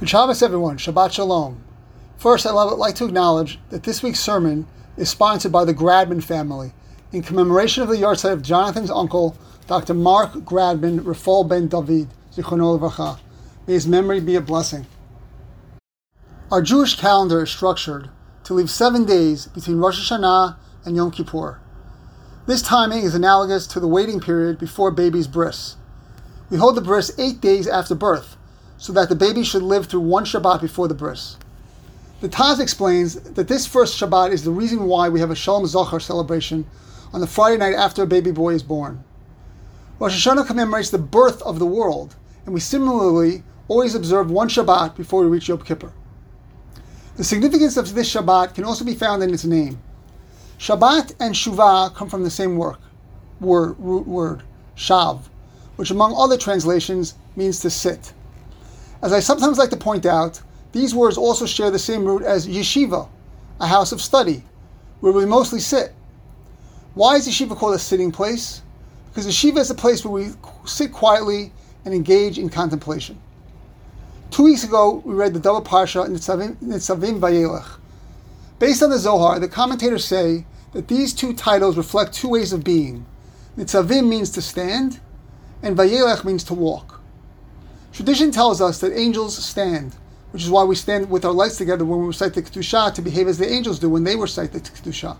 Good Shabbos, everyone. Shabbat Shalom. First, I'd like to acknowledge that this week's sermon is sponsored by the Gradman family in commemoration of the yahrzeit of Jonathan's uncle, Dr. Mark Gradman Rafal ben David, Zichrono Livracha. May his memory be a blessing. Our Jewish calendar is structured to leave 7 days between Rosh Hashanah and Yom Kippur. This timing is analogous to the waiting period before baby's bris. We hold the bris 8 days after birth, so that the baby should live through one Shabbat before the bris. The Taz explains that this first Shabbat is the reason why we have a Shalom Zachar celebration on the Friday night after a baby boy is born. Rosh Hashanah commemorates the birth of the world, and we similarly always observe one Shabbat before we reach Yom Kippur. The significance of this Shabbat can also be found in its name. Shabbat and Shuvah come from the same word, shav, which among other translations means to sit. As I sometimes like to point out, these words also share the same root as yeshiva, a house of study, where we mostly sit. Why is yeshiva called a sitting place? Because yeshiva is a place where we sit quietly and engage in contemplation. 2 weeks ago, we read the double parsha Nitzavim Vayelech. Based on the Zohar, the commentators say that these two titles reflect two ways of being. Nitzavim means to stand, and Vayelech means to walk. Tradition tells us that angels stand, which is why we stand with our legs together when we recite the Kedusha to behave as the angels do when they recite the Kedusha.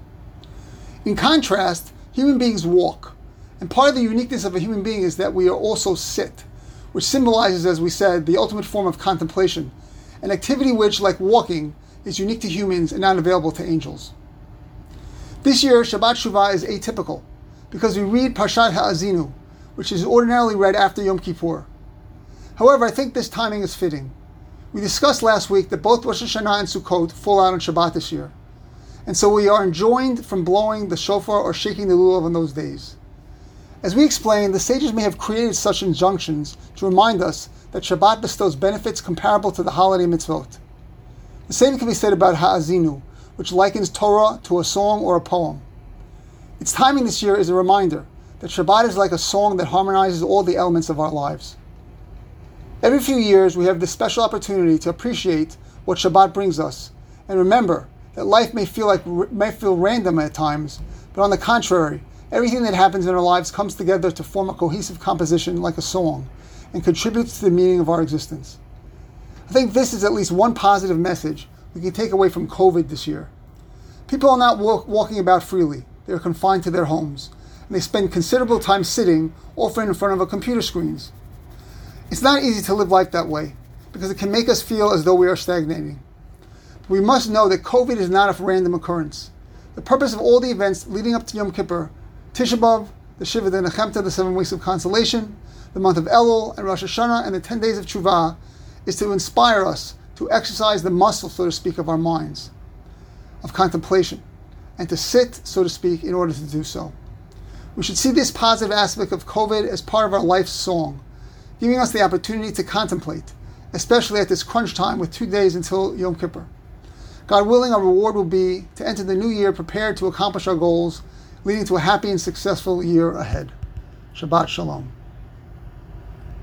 In contrast, human beings walk, and part of the uniqueness of a human being is that we are also sit, which symbolizes, as we said, the ultimate form of contemplation, an activity which, like walking, is unique to humans and not available to angels. This year, Shabbat Shuvah is atypical, because we read Parshat Ha'azinu, which is ordinarily read after Yom Kippur. However, I think this timing is fitting. We discussed last week that both Rosh Hashanah and Sukkot fall out on Shabbat this year, and so we are enjoined from blowing the shofar or shaking the lulav on those days. As we explained, the sages may have created such injunctions to remind us that Shabbat bestows benefits comparable to the holiday mitzvot. The same can be said about Ha'azinu, which likens Torah to a song or a poem. Its timing this year is a reminder that Shabbat is like a song that harmonizes all the elements of our lives. Every few years, we have this special opportunity to appreciate what Shabbat brings us, and remember that life may feel random at times, but on the contrary, everything that happens in our lives comes together to form a cohesive composition like a song, and contributes to the meaning of our existence. I think this is at least one positive message we can take away from COVID this year. People are not walking about freely. They are confined to their homes, and they spend considerable time sitting, often in front of computer screens. It's not easy to live life that way, because it can make us feel as though we are stagnating. But we must know that COVID is not a random occurrence. The purpose of all the events leading up to Yom Kippur, Tisha B'Av, the Shiva Nechemta, the 7 weeks of consolation, the month of Elul, and Rosh Hashanah, and the 10 days of Tshuva, is to inspire us to exercise the muscle, so to speak, of our minds, of contemplation, and to sit, so to speak, in order to do so. We should see this positive aspect of COVID as part of our life's song, giving us the opportunity to contemplate, especially at this crunch time with 2 days until Yom Kippur. God willing, our reward will be to enter the new year prepared to accomplish our goals, leading to a happy and successful year ahead. Shabbat Shalom.